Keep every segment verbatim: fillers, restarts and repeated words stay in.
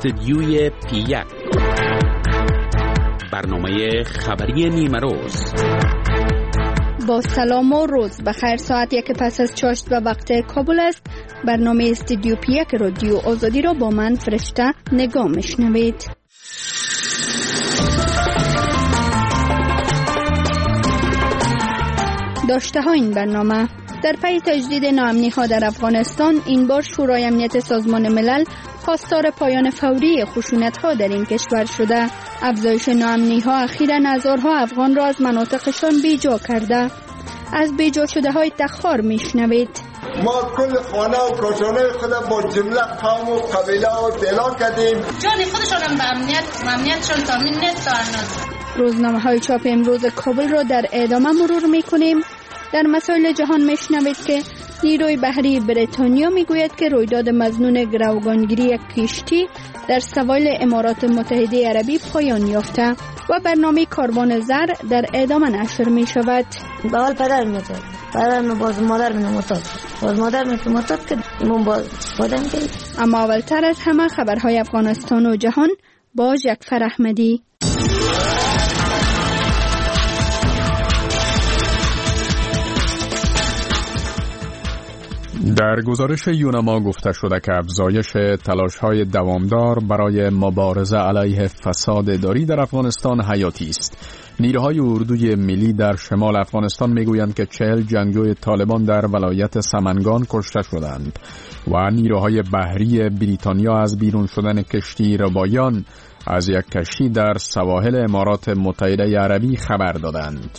استدیوی پی یک، برنامه خبری نیمه روز. با سلام و روز بخیر. ساعت یک پس از چاشت و وقت کابل است. برنامه استدیو پی یک رادیو آزادی را با من فرشته نگاه میشنوید. داشته ها این برنامه: در پی تجدید ناامنی ها در افغانستان، این بار شورای امنیت سازمان ملل خواستار پایان فوری خشونت ها در این کشور شده. افزایش ناامنی ها اخیراً هزارها افغان را از مناطقشان بیجا کرده. از بیجا شده های تخار میشنوید. ما کل خانه و کاشانه خود با جمله قوم و قبیله و اطلاع کردیم. جان خودشان هم به امنیت امنیتشان تامین نیست. روزنامه های چاپ امروز کابل را در ادامه مرور میکنیم. در مسائل جهان میشنوید که نیروی بحری بریتانیا میگوید که رویداد مظنون گروگانگیری یک کشتی در سواحل امارات متحده عربی پایان یافته و برنامه کاروان زر در ادامه نشر می شود. باول پدر میتاد پدر باز مادر میموتاد باز مادر میموتاد که ایمون باز خودم که. اما اولتر از همه خبرهای افغانستان و جهان با جعفر احمدی. در گزارش یونما گفته شده که افزایش تلاش‌های دوامدار برای مبارزه علیه فساد اداری در افغانستان حیاتی است. نیروهای اردوی ملی در شمال افغانستان میگویند که چهل جنگجوی طالبان در ولایت سمنگان کشته شدند و نیروهای بحری بریتانیا از بیرون شدن کشتی ربایان از یک کشتی در سواحل امارات متحده عربی خبر دادند.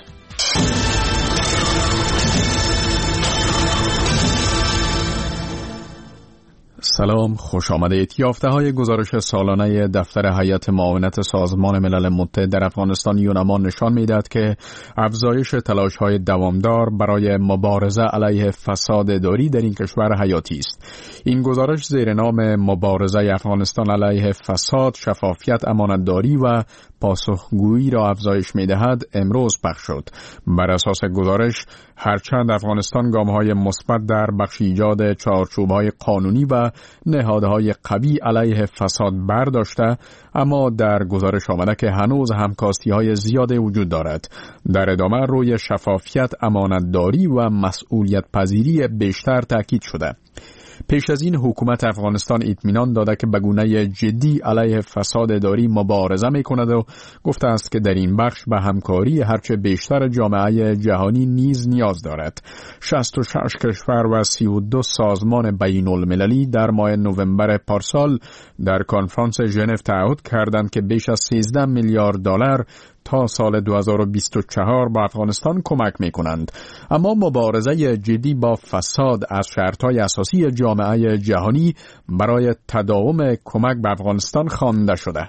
سلام، خوش آمدید. یافته های گزارش سالانه دفتر هیئت معاونت سازمان ملل متحد در افغانستان یونما نشان می‌دهد که افزایش تلاش های دوامدار برای مبارزه علیه فساد اداری در این کشور حیاتی است. این گزارش زیر نام مبارزه افغانستان علیه فساد، شفافیت، امانتداری و پاسخگویی را افزایش می‌دهد امروز پخش شد. بر اساس گزارش، هرچند افغانستان گام‌های مثبت در بخش ایجاد چارچوب‌های قانونی و نهادهای قوی علیه فساد برداشته، اما در گزارش آمده که هنوز همکاستی‌های زیادی وجود دارد. در ادامه روی شفافیت، امانتداری و مسئولیت پذیری بیشتر تاکید شده. پیش از این حکومت افغانستان اطمینان داده که به گونه جدی علیه فساد اداری مبارزه می‌کند و گفته است که در این بخش به همکاری هرچه بیشتر جامعه جهانی نیز نیاز دارد. شصت و شش کشور و سی و دو سازمان بین المللی در ماه نوامبر پارسال در کنفرانس ژنو تعهد کردند که بیش از سیزده میلیارد دلار تا سال دو هزار و بیست و چهار با افغانستان کمک می کنند. اما مبارزه جدی با فساد از شرطهای اساسی جامعه جهانی برای تداوم کمک به افغانستان خوانده شده.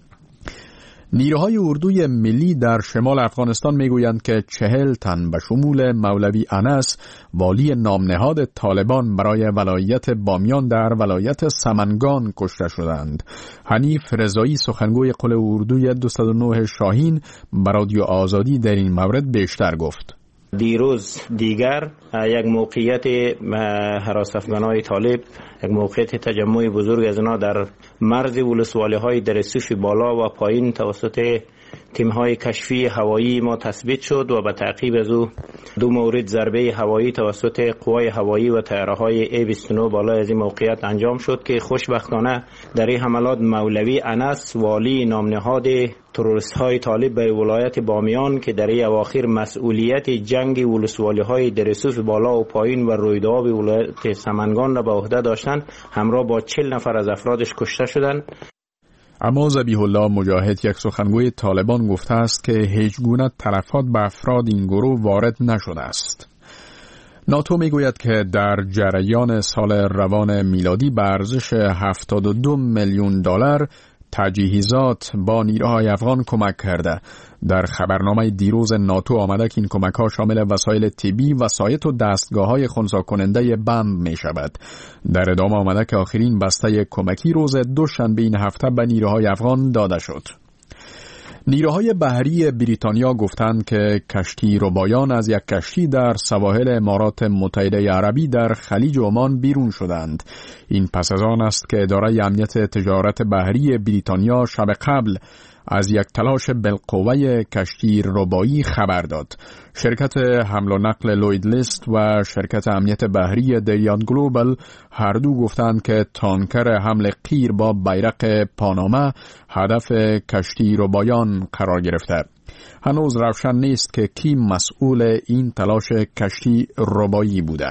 نیروهای اردوی ملی در شمال افغانستان میگویند که چهل تن به شمول مولوی انس، والی نامنهاد طالبان برای ولایت بامیان در ولایت سمنگان کشته شدند. حنیف رضایی، سخنگوی قل اردوی دویست و نه شاهین، به رادیو آزادی در این مورد بیشتر گفت. دیروز دیگر یک موقعیت هراس افغانای طالب، یک موقعیت تجمع بزرگ از اینا در مرز ولسوالی های درسوش بالا و پایین توسط تیم های کشفی هوایی ما تثبیت شد و به تعقیب از او دو مورد ضربه هوایی توسط قوای هوایی و طیاره های ای بیست و نه بالا از این موقعیت انجام شد که خوشبختانه در این حملات مولوی انس، والی نامنهاد تروریست های طالب به ولایت بامیان که در این اواخر مسئولیت جنگ ولسوالی های درسوف بالا و پایین و رویداد ولایت سمنگان را به عهده داشتند، همراه با چهل نفر از افرادش کشته شدند. اما ذبیح الله مجاهد، یک سخنگوی طالبان، گفته است که هیچ گونه تلفات به افراد این گروه وارد نشده است. ناتو میگوید که در جریان سال روان میلادی به ارزش هفتاد و دو میلیون دلار تجهیزات با نیروهای افغان کمک کرده. در خبرنامه دیروز ناتو آمده که این کمک ها شامل وسایل طبی، وسایط و دستگاه های خنثی کننده بمب می شود. در ادامه آمده که آخرین بسته کمکی روز دوشنبه این هفته به نیروهای افغان داده شد. نیروهای بحری بریتانیا گفتند که کشتی ربایان از یک کشتی در سواحل امارات متحده عربی در خلیج عمان بیرون شدند. این پس از آن است که اداره امنیت تجارت بحری بریتانیا شب قبل از یک تلاش بالقوه کشتی ربایی خبر داد. شرکت حمل و نقل لوید لیست و شرکت امنیت بحری دریان گلوبال هر دو گفتند که تانکر حمل قیر با بیرق پاناما هدف کشتی ربایان قرار گرفته. هنوز روشن نیست که کی مسئول این تلاش کشتی ربایی بوده.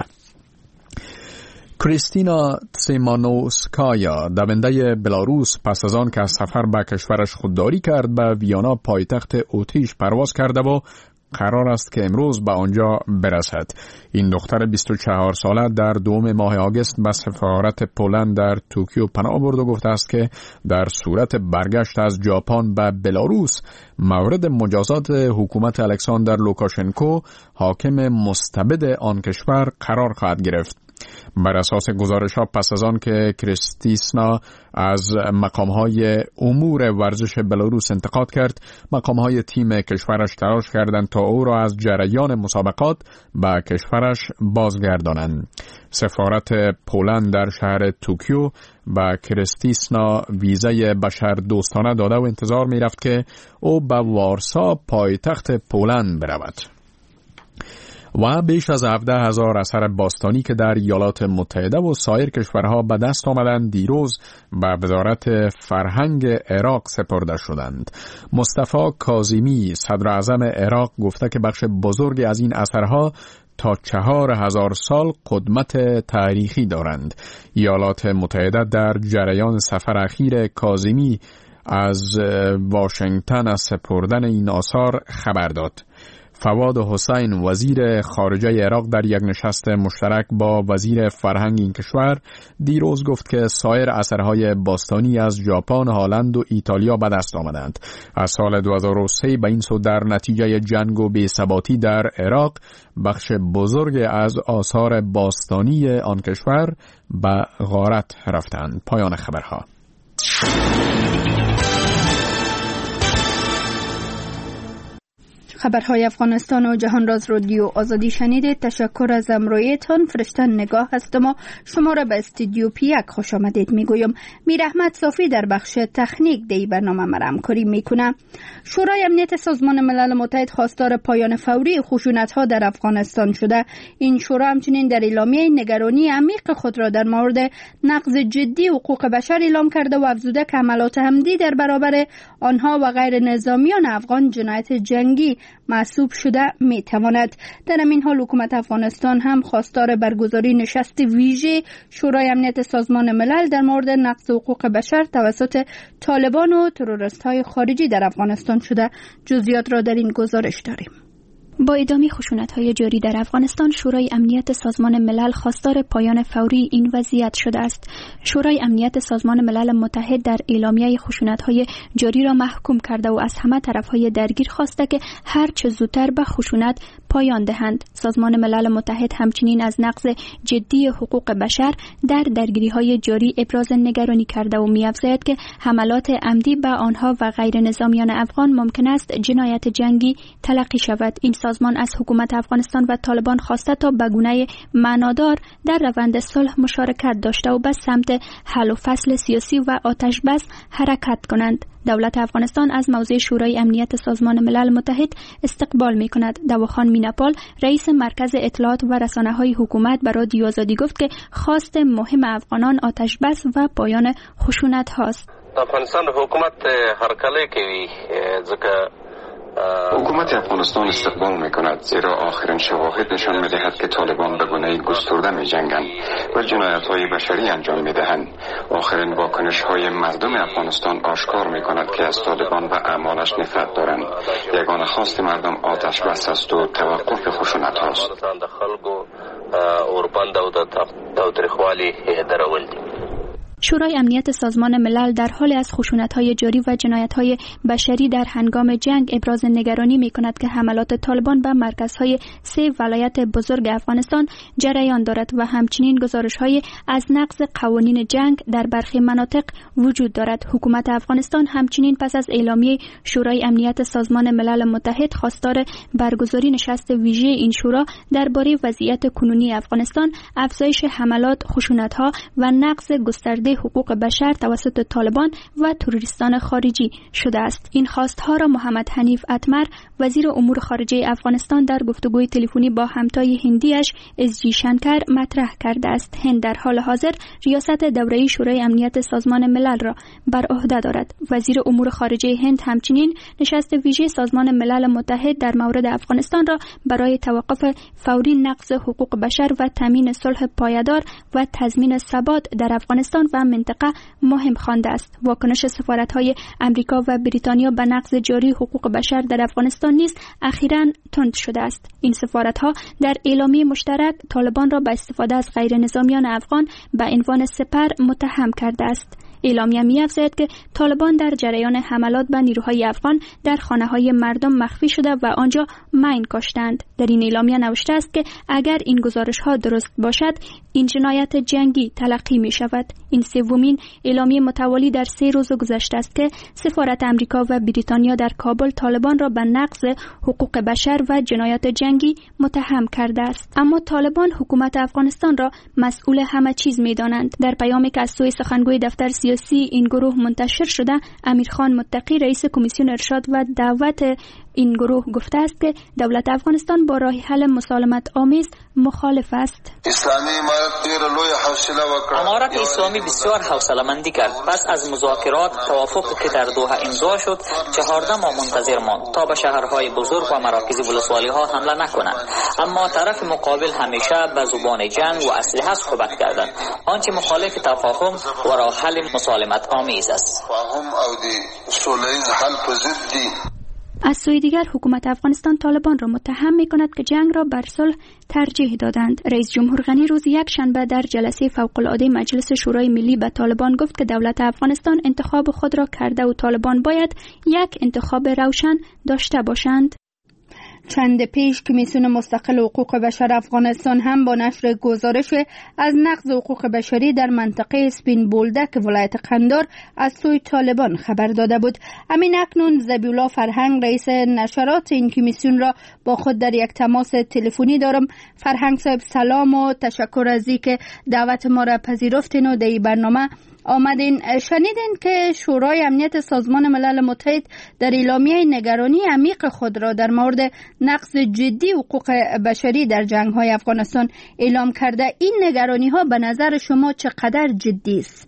کریستینا تسیمانوسکایا دونده بلاروس پس از آن که از سفر به کشورش خودداری کرد به ویانا پایتخت اتریش پرواز کرده و قرار است که امروز به آنجا برسد. این دختر بیست و چهار ساله در دوم ماه آگوست به سفارت پولند در توکیو پناه برد و گفته است که در صورت برگشت از ژاپن به بلاروس مورد مجازات حکومت الکساندر لوکاشنکو حاکم مستبد آن کشور قرار خواهد گرفت. بر اساس گزارش ها پس از آن که کریستیسنا از مقامهای امور ورزش بلاروس انتقاد کرد، مقامهای تیم کشورش تلاش کردند تا او را از جریان مسابقات به کشورش بازگردانند. سفارت پولند در شهر توکیو به کریستیسنا ویزای بشر دوستانه داده و انتظار می رفت که او به وارسا پایتخت پولند برود. و بیش از هفده هزار اثر باستانی که در ایالات متحده و سایر کشورها به دست آمدند دیروز به وزارت فرهنگ عراق سپرده شدند. مصطفی کاظمی صدر اعظم عراق گفته که بخش بزرگی از این اثرها تا چهار هزار سال قدمت تاریخی دارند. ایالات متحده در جریان سفر اخیر کاظمی از واشنگتن از سپردن این آثار خبر داد. فواد حسین وزیر خارجه عراق در یک نشست مشترک با وزیر فرهنگ این کشور دیروز گفت که سایر اثرهای باستانی از ژاپن، هلند و ایتالیا به دست آمدند. از سال دو هزار و سه به این سو در نتیجه جنگ و بی‌ثباتی در عراق بخش بزرگ از آثار باستانی آن کشور به غارت رفتند. پایان خبرها. خبرهای افغانستان و جهان راز رادیو آزادی شنیدید. تشکر از همراهیتان. فرشتن نگاه هستم و شما را به استودیو پیک خوش آمدید میگویم. میر احمد صافی در بخش تکنیک دی برنامه مرا همکاری میکنه. شورای امنیت سازمان ملل متحد خواستار پایان فوری خشونت‌ها در افغانستان شده. این شورا همچنین در اعلامیه نگرانی عمیق خود را در مورد نقض جدی حقوق بشر اعلام کرده و افزوده که حملات عمدی در برابر آنها و غیر نظامیان افغان جنایت جنگی محسوب شده می تواند. در همین حال حکومت افغانستان هم خواستار برگزاری نشست ویژه شورای امنیت سازمان ملل در مورد نقض حقوق بشر توسط طالبان و تروریست های خارجی در افغانستان شده. جزئیات را در این گزارش داریم. با ادامه خشونت‌های جاری در افغانستان، شورای امنیت سازمان ملل خواستار پایان فوری این وضعیت شده است. شورای امنیت سازمان ملل متحد در اعلامیه خشونت‌های جاری را محکوم کرده و از همه طرف‌های درگیر خواسته که هر چه زودتر به خشونت پایان دهند. سازمان ملل متحد همچنین از نقض جدی حقوق بشر در درگیری‌های جاری ابراز نگرانی کرده و می‌افزاید که حملات عمدی به آنها و غیر نظامیان افغان ممکن است جنایت جنگی تلقی شود. این سازمان از حکومت افغانستان و طالبان خواسته تا به گونه معنادار در روند صلح مشارکت داشته و به سمت حل و فصل سیاسی و آتش بس حرکت کنند. دولت افغانستان از موضع شورای امنیت سازمان ملل متحد استقبال می کند. دواخان میناپال رئیس مرکز اطلاعات و رسانه‌های حکومت به رادیو آزادی گفت که خواست مهم افغانان آتش بس و پایان خشونت هاست. افغانستان حکومت هرکله کوي ځکه حکومت افغانستان استقبال می کند، زیرا آخرین شواهد نشان می دهد که طالبان به گونه گسترده می جنگند و جنایت های بشری انجام می دهند. آخرین واکنش های مردم افغانستان آشکار می کند که از طالبان و اعمالش نفرت دارند. یگانه خواست مردم آتش بس است و توقف خشونت هاست. شورای امنیت سازمان ملل در حال از خشونت‌های جاری و جنایت‌های بشری در هنگام جنگ ابراز نگرانی می‌کند که حملات طالبان به مرکزهای سه ولایت بزرگ افغانستان جریان دارد و همچنین گزارش‌های از نقض قوانین جنگ در برخی مناطق وجود دارد. حکومت افغانستان همچنین پس از اعلامیه شورای امنیت سازمان ملل متحد خواستار برگزاری نشست ویژه این شورا درباره وضعیت کنونی افغانستان، افزایش حملات، خشونت‌ها و نقض گسترده حقوق بشر توسط طالبان و تروریستان خارجی شده است. این خواستها را محمد حنیف اتمر وزیر امور خارجه افغانستان در گفتگوی تلفنی با همتای هندیش اس جی شنکر مطرح کرده است. هند در حال حاضر ریاست دوره‌ای شورای امنیت سازمان ملل را بر عهده دارد. وزیر امور خارجه هند همچنین نشست ویژه سازمان ملل متحد در مورد افغانستان را برای توقف فوری نقض حقوق بشر و تامین صلح پایدار و تضمین ثبات در افغانستان و منطقه مهم خوانده است. واکنش سفارت‌های آمریکا و بریتانیا به نقض جاری حقوق بشر در افغانستان نیز اخیراً تند شده است. این سفارت‌ها در اعلامیه مشترک طالبان را به استفاده از غیر نظامیان افغان به عنوان سپر متهم کرده است. اعلامیه می‌افزاید که طالبان در جریان حملات به نیروهای افغان در خانه‌های مردم مخفی شده و آنجا مین کاشتند. در این اعلامیه نوشته است که اگر این گزارش‌ها درست باشد، این جنایت جنگی تلقی می‌شود. این سومین اعلامیه متوالی در سه روز گذشته است که سفارت آمریکا و بریتانیا در کابل طالبان را به نقض حقوق بشر و جنایات جنگی متهم کرده است. اما طالبان حکومت افغانستان را مسئول همه چیز می‌دانند. در پیامی که از سوی سخنگوی دفتر سیاسی این گروه منتشر شده، امیرخان متقی رئیس کمیسیون ارشاد و دعوت این گروه گفته است که دولت افغانستان با راه حل مسالمت آمیز مخالف است. امارت اسلامی بسیار حوصله‌مندی کرد. پس از مذاکرات توافقی که در دوحه امضا شد، چهارده ماه منتظر ماند تا به شهرهای بزرگ و مراکز ولسوالی‌ها حمله نکنند. اما طرف مقابل همیشه به زبان جنگ و اسلحه صحبت کردند. آنچه مخالف تفاهم و راه حل مسالمت آمیز است. از سوی دیگر حکومت افغانستان طالبان را متهم می کند که جنگ را بر صلح ترجیح دادند. رئیس جمهور غنی روز یک شنبه در جلسه فوق‌العاده مجلس شورای ملی به طالبان گفت که دولت افغانستان انتخاب خود را کرده و طالبان باید یک انتخاب روشن داشته باشند. چند پیش کمیسیون مستقل حقوق بشر افغانستان هم با نشر گزارش از نقض حقوق بشری در منطقه سپین بولدک ولایت قندار از سوی طالبان خبر داده بود. همین اکنون ذبیحالله فرهنگ رئیس نشرات این کمیسیون را با خود در یک تماس تلفنی دارم. فرهنگ صاحب سلام و تشکر از اینکه دعوت ما را پذیرفتین و در این برنامه آمدین. شنیدین که شورای امنیت سازمان ملل متحد در اعلامیه نگرانی عمیق خود را در مورد نقض جدی حقوق بشری در جنگ‌های افغانستان اعلام کرده. این نگرانی‌ها به نظر شما چقدر جدی است؟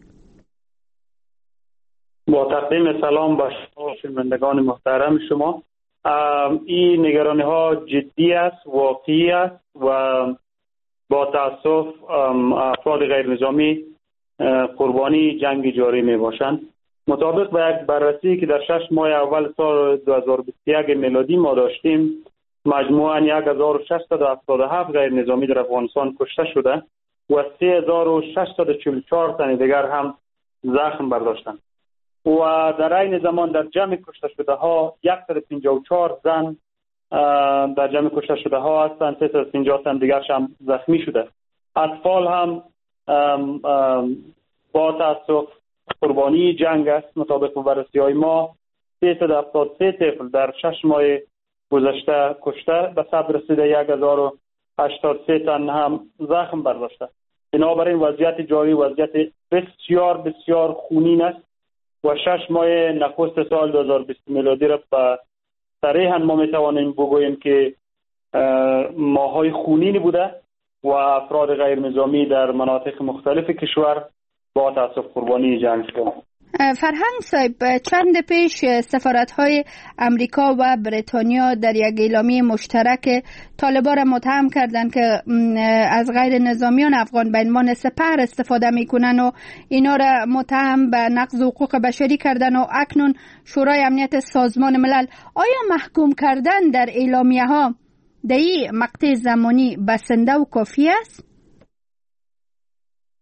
با تقدیم سلام به شما شنوندگان محترم شما، این نگرانی‌ها جدی است، واقعی است و با تأسف افراد غیر نظامی قربانی جنگ جاری می باشند. مطابق به یک بررسی که در شش ماه اول سال دو هزار و بیست و یک میلادی ما داشتیم، مجموعاً یک هزار و ششصد و هفتاد و هفت غیر نظامی در افغانستان کشته شده و سه هزار و ششصد و چهل و چهار تن دیگر هم زخم برداشتند و در این زمان در جمع کشته شده ها صد و پنجاه و چهار زن در جمع کشته شده ها هستند، سیصد و پنجاه تن دیگرش هم زخمی شده. اطفال هم ام ام با تاسف قربانی جنگ است. مطابق بررسی های ما سیصد و هفتاد و سه طفل در شش ماه گذشته کشته، به صد رسیده یک هزار و هشتاد و سه تن هم زخم برداشته. بنابراین وضعیت جاری وضعیت بسیار بسیار خونین است و شش ماه نخست سال دو هزار و بیست میلادی را به صریحاً ما میتوانیم بگوییم که ماهای خونینی بوده و افراد غیر نظامی در مناطق مختلف کشور با تاسف قربانی جنگ شدند. فرهنگ صاحب، چند پیش سفارت‌های آمریکا و بریتانیا در یک اعلامیه مشترک طالبان را متهم کردند که از غیر نظامیان افغان به عنوان سپر استفاده میکنن و اینا را متهم به نقض حقوق بشری کردن و اکنون شورای امنیت سازمان ملل. آیا محکوم کردن در اعلامیه ها در این مقطع زمانی بسنده و کافی است؟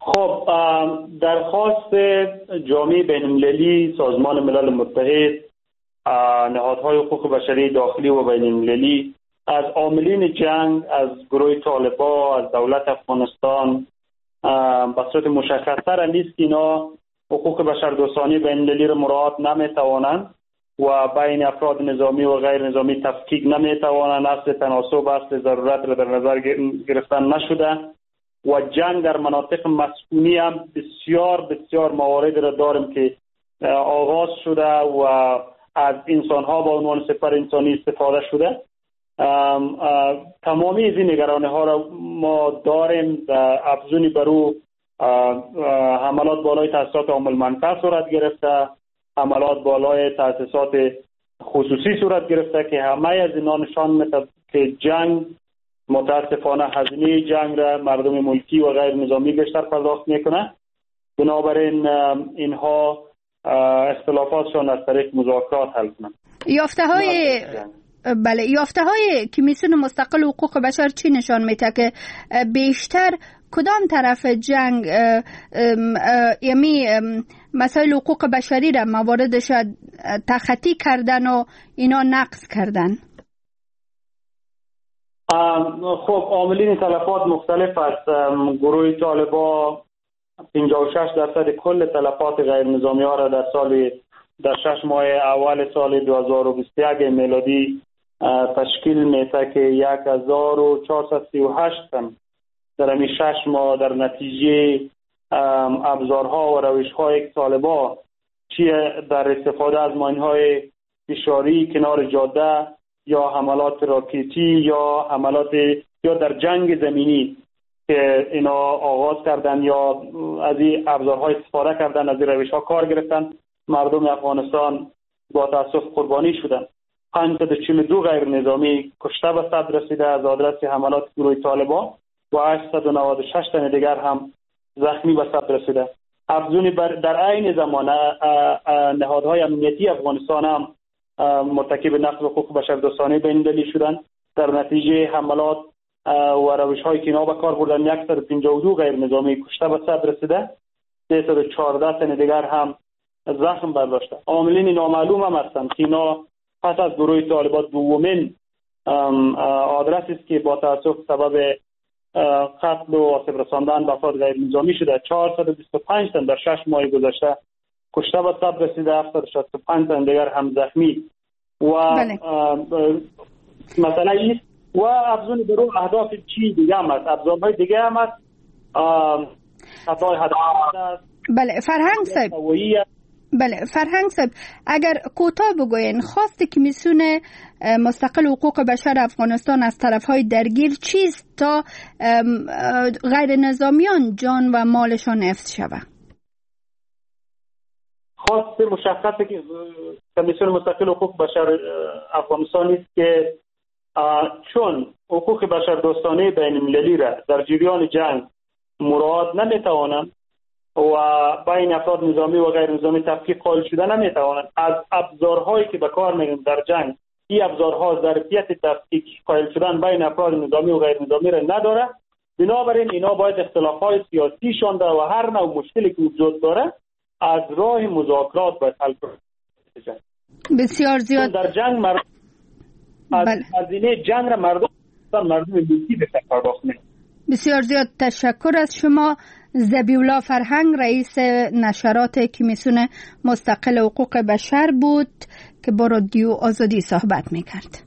خب درخواست جامعه بین‌المللی، سازمان ملل متحد، نهادهای حقوق بشری داخلی و بین‌المللی از عاملین جنگ، از گروه طالبان، از دولت افغانستان به صورت مشخص‌تر نیست که اینا حقوق بشردوستانه بین‌المللی را مراعات نمی‌توانند و بین افراد نظامی و غیر نظامی تفکیک نمی‌توانند. اصل تناسب، اصل ضرورت را در نظر گرفتن نشده و جنگ در مناطق مسکونی هم بسیار بسیار موارد را داریم که آغاز شده و از انسان‌ها با عنوان سپر انسانی استفاده شده. تمامی از این نگرانی ها را ما داریم. افزونی برو حملات بالای تاسیسات عامل منفعه صورت گرفته، حملات بالای تاسیسات خصوصی صورت گرفته که همه از اینا نشان میده که جنگ متاسفانه هزینه جنگ را مردم ملکی و غیر نظامی بیشتر پرداخت میکنه. بنابراین اینها اختلافاتشان از طریق مذاکرات حل کنند. یافته های بله یافته های کمیسیون مستقل حقوق بشر چی نشان میده که بیشتر کدام طرف جنگ یعنی مسائل حقوق بشری را مواردش تخطی کردن و اینا نقض کردن؟ خب عاملین تلفات مختلف است. گروه طالبان پنجاه و شش درصد کل تلفات غیر نظامی ها را در سال در شش ماه اول سال دو هزار و بیست و یک میلادی تشکیل میده که یک هزار و چهارصد و سی و هشت تن در همین شش ماه در نتیجه ابزارها و روش‌های طالبان چیه در استفاده از ماین‌های فشاری کنار جاده یا حملات راکتی یا حملات یا در جنگ زمینی که اینا آغاز کردن یا از این ابزارها استفاده کردن، از این روش‌ها کار گرفتن، مردم افغانستان با تأسف قربانی شدن. پانصد و چهل و دو غیر نظامی کشته به صد رسیده از آدرس حملات گروه طالبان و هشتصد و نود و شش تن دیگر هم زخمی به صد رسیده. افزونی در عین زمان نهادهای امنیتی افغانستان هم مرتکب نقض حقوق بشردوستانه بین‌المللی شدند. در نتیجه حملات و روش‌هایی که اینا به کار بردن صد و پنجاه و دو غیر نظامی کشته به صد رسیده، سیصد و چهارده تن دیگر هم زخم برداشته. عاملین نامعلوم هم هستند که اینا پس از گروه طالبان دومین آدرسی است که با تأسف سبب قتل و آسیب رساندن به افراد غیر نظامی شده. چهارصد و بیست و پنج تن در شش ماه گذشته کشته به صد رسیده، هفتصد و شصت و پنج تن دیگر هم زخمی و مثلا این و افزون برو اهداف چی دیگه هم هست، ابزارهای دیگه هم هست. خطای هدف است. بله فرهنگ صاحب بله فرهنگ صاحب اگر کوتاه بگوین خواست کمیسیون مستقل حقوق بشر افغانستان از طرفهای درگیر چیست تا غیر نظامیان جان و مالشان حفظ شود؟ خواست مشخصه که کمیسیون مستقل حقوق بشر افغانستان است که چون حقوق بشر دوستانه بین المللی را در جریان جنگ مراعات نمیتوانند و بین افراد نظامی و غیر نظامی تفکیک قائل شده نمیتوانند، از ابزارهایی که به کار میگیرند در جنگ این ابزارها ظرفیت تفکیک قائل شدن بین افراد نظامی و غیر نظامی را نداره. بنابراین اینا باید اختلافات سیاسیشان در و هر نوع مشکلی که وجود داره از راه مذاکرات باید حل کنند. بسیار زیاد در جنگ مردم از هزینه جنگ را مردم مردم ملکی به پرداخت میکنند. بسیار زیاد تشکر از شما. ذبیح‌الله فرهنگ رئیس نشرات کمیسیون مستقل حقوق بشر بود که با رادیو آزادی صحبت میکرد.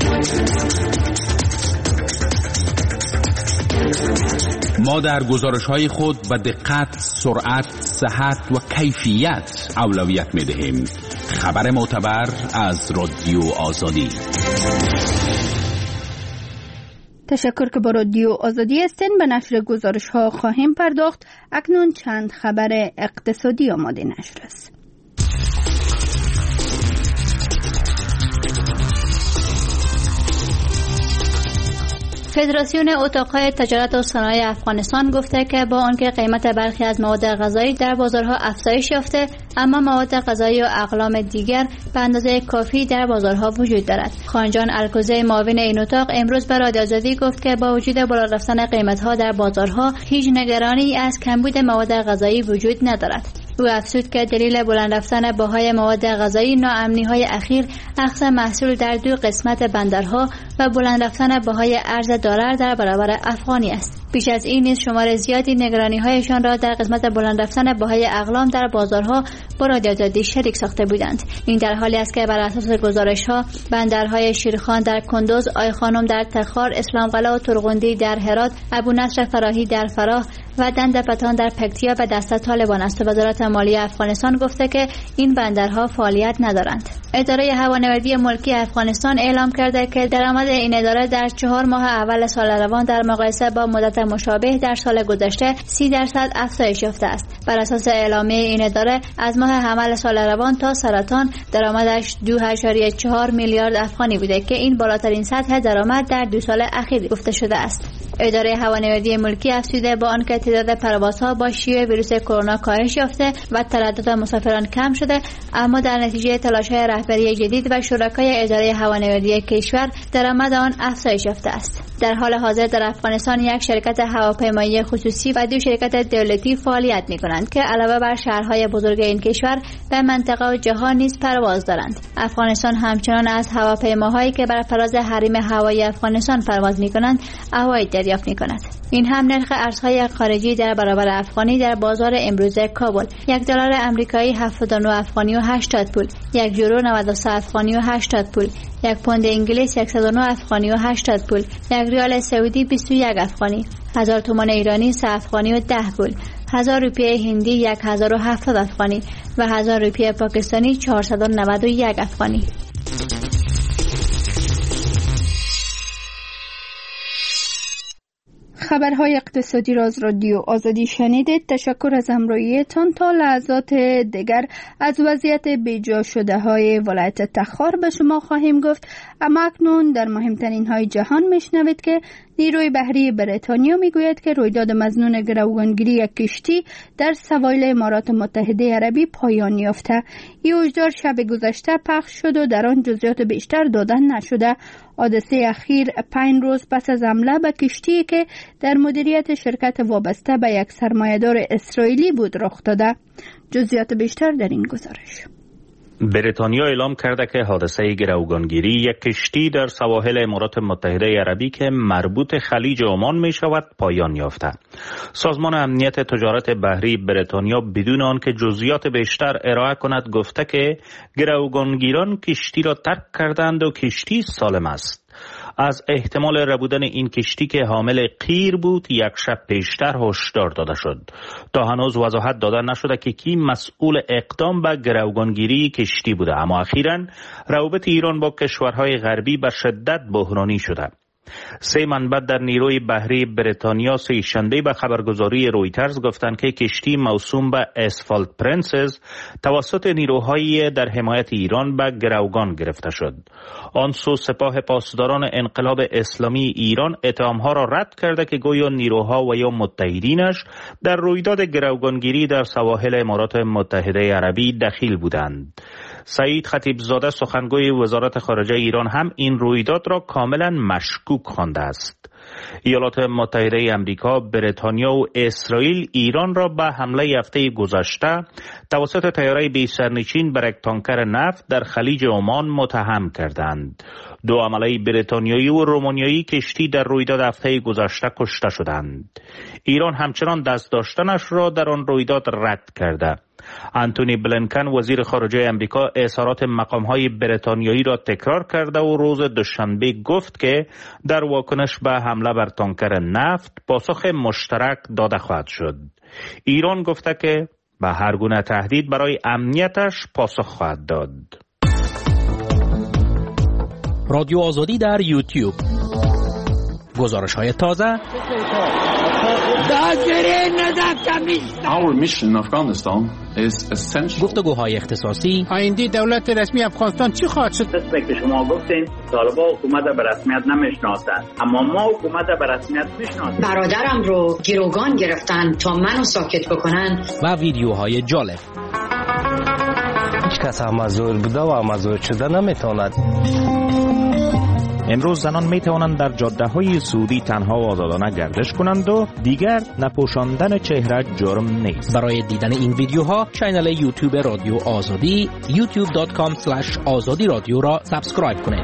ما در گزارش‌های خود به دقت، سرعت، صحت و کیفیت اولویت می‌دهیم. خبر معتبر از رادیو آزادی. تشکر که با رادیو آزادی هستین. به نشر گزارش‌ها خواهیم پرداخت. اکنون چند خبر اقتصادی آماده نشر است. فدراسیون اتاق‌های تجارت و صنایع افغانستان گفته که با آنکه قیمت برخی از مواد غذایی در بازارها افزایش یافته، اما مواد غذایی و اقلام دیگر به اندازه کافی در بازارها وجود دارد. خانجان الکوزی، معاون این اتاق، امروز به رادیو آزادی گفت که با وجود بالا رفتن قیمت‌ها در بازارها، هیچ نگرانی از کمبود مواد غذایی وجود ندارد. او افزود که دلیل بلند رفتن بهای مواد غذایی ناامنی‌های اخیر اخذ محصول در دو قسمت بندرها و بلند رفتن بهای ارز دلار در برابر افغانی است. بیش از این نیز شمار زیادی نگرانی‌هایشان را در قسمت بلند رفتن بهای اقلام در بازارها با رادیو آزادی شریک ساخته بودند. این در حالی است که بر اساس گزارش‌ها بندرهای شیرخان در کندوز، آی خانم در تخار، اسلام قلعه و ترغندی در هرات، ابو نصر فراهی در فراه و دند پتان در پکتیا به دست طالبان است. وزارت مالیه افغانستان گفته که این بندرها فعالیت ندارند. اداره هوانوردی ملکی افغانستان اعلام کرده که درآمد این اداره در چهار ماه اول سال روان در مقایسه با مدت مشابه در سال گذشته سی درصد افزایش یافته است. بر اساس اعلامیه این اداره از ماه حمل سال روان تا سرطان درآمدش دو ممیز چهار میلیارد افغانی بوده که این بالاترین سطح درآمد در دو سال اخیر گفته شده است. اداره هوانوردی ملکی افزوده با آنکه تعداد پروازها با شیوع ویروس کرونا کاهش یافته و تردد مسافران کم شده، اما در نتیجه تلاش‌های رهبری جدید و شرکای اداره هوانوردی کشور درآمد آن افزایش یافته است. در حال حاضر در افغانستان یک شرکت هواپیمایی خصوصی و دو شرکت دولتی فعالیت می‌کنند که علاوه بر شهرهای بزرگ این کشور به منطقه و جهان نیز پرواز دارند. افغانستان همچنان از هواپیماهایی که بر فراز حریم هوایی افغانستان پرواز می‌کنند عواید دریافت می‌کند. این هم نرخ ارزهای خارجی در برابر افغانی در بازار امروز کابل: یک دلار آمریکایی هفتاد و نه افغانی و هشتاد پول، یک یورو نود و سه افغانی و هشتاد پول، یک پوند انگلیس صد و نه افغانی و هشتاد پول، یک ریال سعودی بیست و یک افغانی، هزار تومان ایرانی سه افغانی و ده پول، هزار روپیه هندی یک هزار و هفتاد افغانی و هزار روپیه پاکستانی چهارصد و نود و یک افغانی. خبرهای اقتصادی را از رادیو آزادی شنیدید. تشکر از همراهیتان. تا لحظات دیگر از وضعیت بیجا شده های ولایت تخار به شما خواهیم گفت، اما اکنون در مهمترین های جهان میشنوید که نیروی بحری بریتانیا میگوید که رویداد مظنون گروگانگیری یک کشتی در سواحل امارات متحده عربی پایان یافته. این هشدار شب گذشته پخش شد و در آن جزئیات بیشتر دادن نشده. حادثه اخیر پنج روز پس از حمله به کشتی که در مدیریت شرکت وابسته به یک سرمایه‌دار اسرائیلی بود رخ داده. جزئیات بیشتر در این گزارش. بریتانیا اعلام کرده که حادثه گروگانگیری یک کشتی در سواحل امارات متحده عربی که مربوط خلیج عمان می شود پایان یافته. سازمان امنیت تجارت بحری بریتانیا بدون آنکه جزئیات بیشتر ارائه کند گفته که گروگانگیران کشتی را ترک کردند و کشتی سالم است. از احتمال ربودن این کشتی که حامل قیر بود یک شب پیشتر هشدار داده شد. تا هنوز وضاحت داده نشده که کی مسئول اقدام به گروگانگیری کشتی بوده، اما اخیراً روابط ایران با کشورهای غربی به شدت بحرانی شده. سه منبع در نیروی بحری بریتانیا سه شنبه به خبرگزاری رویترز گفتند که کشتی موسوم به اسفالت پرنسس توسط نیروهای در حمایت ایران به گروگان گرفته شد. آن سو سپاه پاسداران انقلاب اسلامی ایران اتهامها را رد کرده که گویا نیروها و یا متحدینش در رویداد گروگانگیری در سواحل امارات متحده عربی دخیل بودند. سعید خطیبزاده سخنگوی وزارت خارجه ایران هم این رویداد را کاملا مشکوک خوانده است. ایالات متحده آمریکا، بریتانیا و اسرائیل ایران را به حمله هفته گذشته توسط طیاره بی سرنشین بر یک تانکر نفت در خلیج عمان متهم کردند. دو عمله بریتانیایی و رومانیایی کشتی در رویداد هفته گذشته کشته شدند. ایران همچنان دست داشتنش را در آن رویداد رد کرده. آنتونی بلینکن وزیر خارجه آمریکا اظهارات مقام‌های بریتانیایی را تکرار کرده و روز دوشنبه گفت که در واکنش به حمله بر تانکر نفت پاسخ مشترک داده خواهد شد. ایران گفته که به هر گونه تهدید برای امنیتش پاسخ خواهد داد. رادیو آزادی در یوتیوب. گزارش‌های تازه، Our mission in Afghanistan is essential. گفتگوهای اختصاصی آینده دولت رسمی افغانستان چی خواهد شد؟ مثل که شما گفتین طالبان حکومت به رسمیت نمیشناسند، اما ما حکومت به رسمیت میشناسیم. برادرم رو گروگان گرفتن تا منو ساکت بکنن. و ویدیوهای جالب. هیچ کس مزور بوده و مزور شده نمیتواند. امروز زنان می توانند در جاده های سعودی تنها و آزادانه گردش کنند و دیگر نپوشاندن چهره جرم نیست. برای دیدن این ویدیوها کانال یوتیوب رادیو آزادی یوتیوب دات کام اسلش آزادی رادیو را سابسکرایب کنید.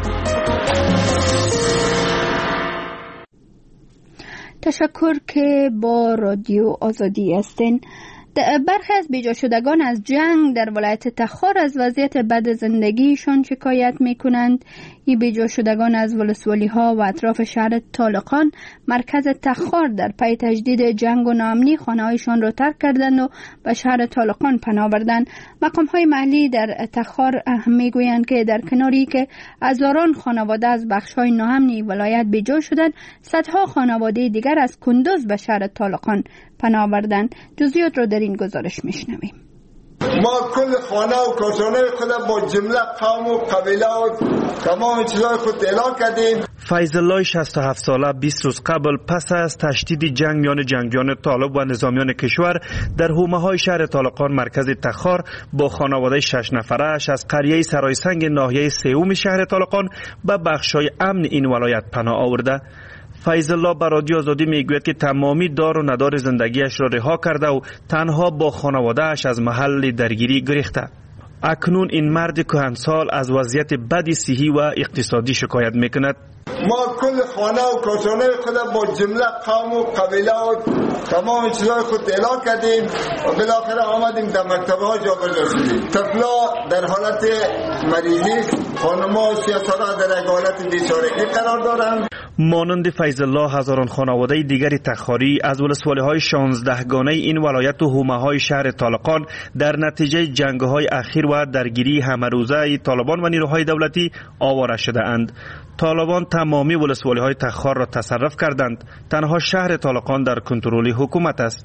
تشکر که با رادیو آزادی هستین. برخی از بیجا شدگان از جنگ در ولایت تخار از وضعیت بد زندگیشان شکایت می کنند. این بیجا شدگان از ولسوالی ها و اطراف شهر طالقان مرکز تخار در پی تجدید جنگ و ناامنی خانه هایشان را ترک کردند و به شهر طالقان پناه بردند. مقام های محلی در تخار می گویند که در کناری که هزاران خانواده از بخش های ناامنی ولایت بیجا شدند، صدها خانواده دیگر از کندوز به شهر طالقان پناه بردند. جزئیات را در این گزارش میشنویم. ما کل خانه و کاشانه خود با جمله قوم و قبیله و تمام چیزای خود اعلام کردیم. فیض الله شصت و هفت ساله بیست روز قبل پس از تشدید جنگ میان جنگیان طالب و نظامیان کشور در حومه های شهر طالقان مرکز تخار با خانواده شش نفرش از قریه سرای سنگ ناحیه سوم شهر طالقان به بخش‌های امن این ولایت پناه آورده. فیض الله به رادیو آزادی میگوید که تمامی دار و ندار زندگیش را رها کرده و تنها با خانواده‌اش از محل درگیری گریخته. اکنون این مرد کهنسال از وضعیت بد صحی و اقتصادی شکایت میکند. ما کل خانه و کاشانه خود با جمله قوم و قبیله و تمام چیزای خود اعلام کردیم و بالاخره آمدیم در مکتبه ها جابجا شدیم. طفلا در حالت مریضی، خانم‌ها و سیاست‌ها در یک حالت بیچارگی قرار دارند. مانند فیض الله هزاران خانواده دیگری تخاری از ولسوالی های شانزده گانه این ولایت و حومه های شهر طالقان در نتیجه جنگ های اخیر و درگیری همه روزه طالبان و نیروهای دولتی آواره شده اند. طالبان تمامی ولسوالی های تخار را تصرف کردند. تنها شهر طالقان در کنترل حکومت است.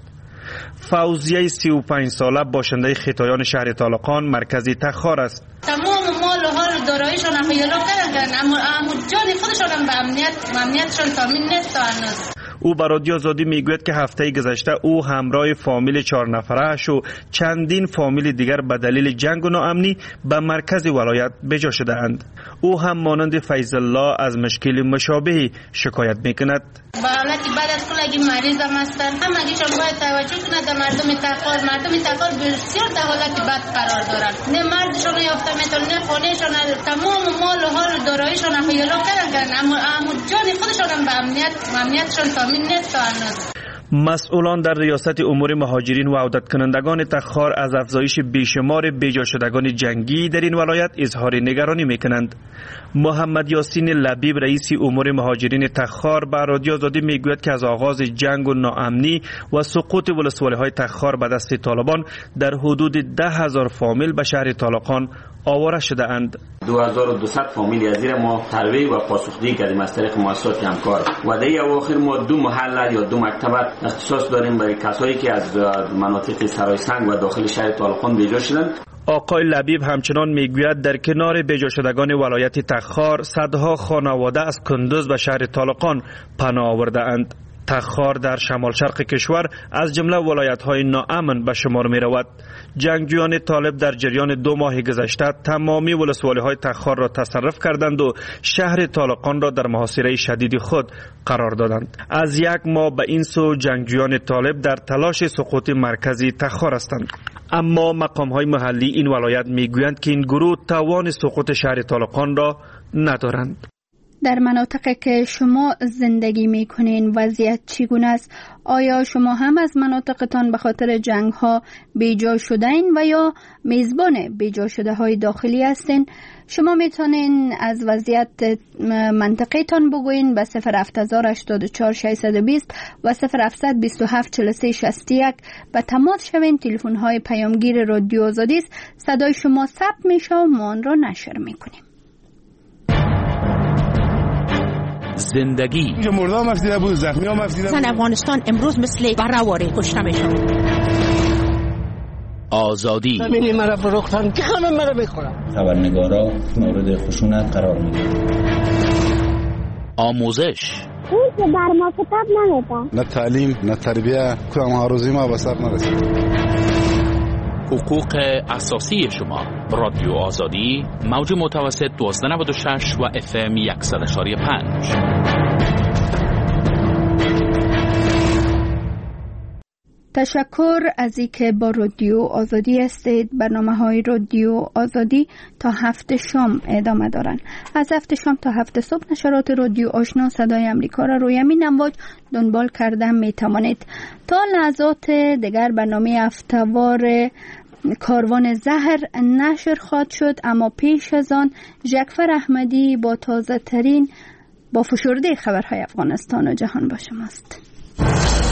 فوزیه سی و پنج ساله باشنده خطایان شهر طالقان مرکزی تخار است. تمام مال و حال داراییشان هم یلو کردن، اما اما جان خودشان هم به امنیت امنیتشان تامین نیست. هنوز او به رادیو آزادی میگوید که هفته گذشته او همراه فامیل چهار نفره‌اش و چندین فامیل دیگر به دلیل جنگ و ناامنی به مرکز ولایت بجا شده اند. او هم مانند فیض الله از مشکل مشابهی شکایت میکند. با حالتی بعد از کلگی مریض هم هستند، همگیشان باید توجه کنند در مردم تخار. مردم تخار بسیار در حالت بد قرار دارند. نه مردشان یافته میتونن، نه خانهشان، تمام مال و حال داراییشان هم یلو کردن، اما اما جان خودشان هم به امنیت امنیتشان تامین نیست. هنوز مسئولان در ریاست امور مهاجرین و عودت کنندگان تخار از افزایش بیشمار بیجا شدگان جنگی در این ولایت اظهار نگرانی میکنند. محمد یاسین لبیب رئیس امور مهاجرین تخار به رادیو آزادی میگوید که از آغاز جنگ و ناامنی و سقوط ولسوالی های تخار به دست طالبان در حدود ده هزار فامیل به شهر طالقان آواره شده اند. دو هزار و دویست فامیل از زیر ما ترویج و پاسخدهی کردیم از طریق مؤسسات همکار و در اواخر ما دو محله یا دو مکتب اختصاص داریم برای کسایی که از مناطق سرای سنگ و داخل شهر طالقان بیجا شدند. آقای لبیب همچنان میگوید در کنار بیجا شدگان ولایت تخار صدها خانواده از کندوز و شهر طالقان پناه آورده اند. تخار در شمال شرق کشور از جمله ولایت‌های ناامن به شمار می رود. جنگجویان طالب در جریان دو ماه گذشته تمامی ولسوالی‌های تخار را تصرف کردند و شهر طالقان را در محاصره شدید خود قرار دادند. از یک ماه به این سو جنگجویان طالب در تلاش سقوط مرکزی تخار هستند. اما مقام‌های محلی این ولایت می‌گویند که این گروه توان سقوط شهر طالقان را ندارند. در مناطقی که شما زندگی میکنین وضعیت چگونه است؟ آیا شما هم از مناطقتان به خاطر جنگ ها بیجا شدین و یا میزبان بیجا شده های داخلی هستین؟ شما میتونین از وضعیت منطقه تان بگوین به صفر هفت هزار هشتاد و چهار ششصد و بیست و صفر هفتصد بیست و هفت چهل و سه شصت و یک به تماس شوین. تلفن های پیامگیر رادیو آزادی است. صدای شما ثبت میشه و ما آن را نشر میکنیم. زندگی. مرده هم افزیده بود، زخمی هم افزیده بود. افغانستان امروز مثل برآواره کشته میشن. آزادی. همین مرا فروختن که همه مرا میخورن. خبرنگارا مورد خشونت قرار میگیرن. آموزش. اون که بر ما کتاب نمیده. نه تعلیم، نه تربیه، کدام هاروزی ما به سر نرسید. حقوق اساسی شما. رادیو آزادی، موج متوسط دویست و نود و شش و اف ام صد و پنج. تشکر از اینکه با رادیو آزادی هستید. برنامه های رادیو آزادی تا هفت شام ادامه دارن. از هفت شام تا هفت صبح نشرات رادیو آشنا صدای امریکا را روی همین امواج دنبال کرده می توانید. تا لحظات دیگر برنامه هفته‌وار کاروان زهر نشر خواهد شد، اما پیش از آن جعفر احمدی با تازه ترین با فشرده خبرهای افغانستان و جهان با شماست.